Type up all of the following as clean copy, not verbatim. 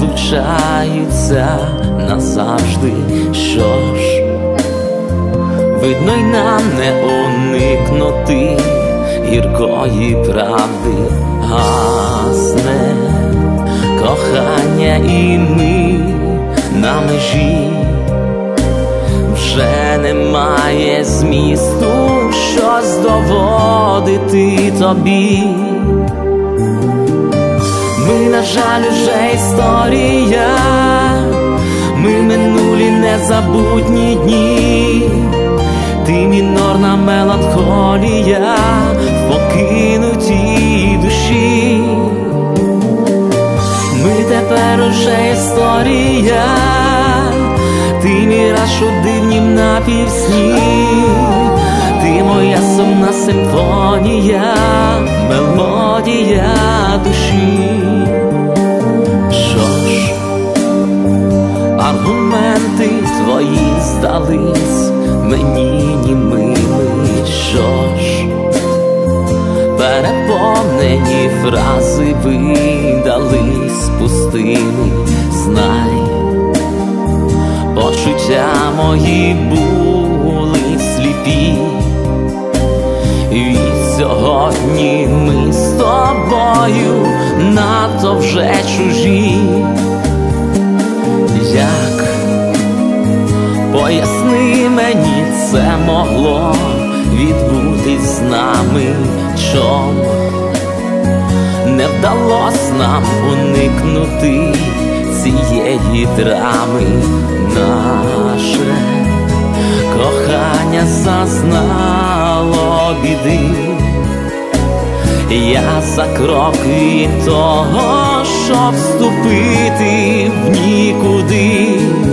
розлучаються назавжди. Що ж, видно, й нам не уникнути гіркої правди. Гасне кохання, і ми на межі. Вже немає змісту щось доводити тобі. Ми, на жаль, уже історія, ми минулі незабутні дні. Ти мінорна меланхолія в покинутій душі. Ми тепер уже історія, ти міраж у дивнім напівсні. Ти моя сумна симфонія, мелодія душі. Що ж, аргументи твої здались мені німими. Що ж, переповнені фрази видались пустими. Знай, почуття мої були сліпі, і сьогодні ми з тобою надто вже чужі. Як, поясни мені, це могло відбутись з нами? Чом не вдалось нам уникнути цієї драми? Наше кохання зазнало біди. Я за крок від того, щоб вступити в нікуди.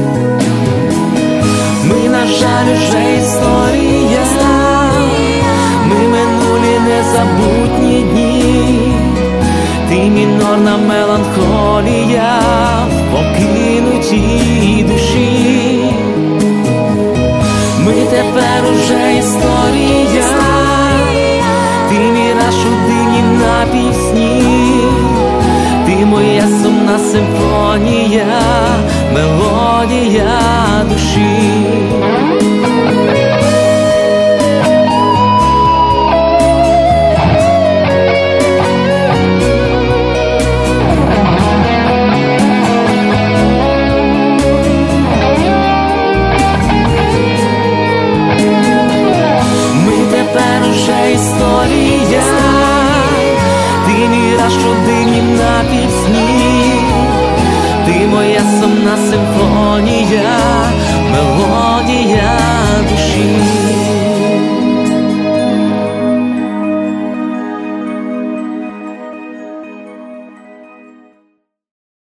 Ми, на жаль, уже історія, ми минулі незабутні дні. Ти мінорна меланхолія в покинутій душі. Ми тепер уже історія, ти міраж у дивнім напівсні. Ти моя сумна симфонія, мелодія душі.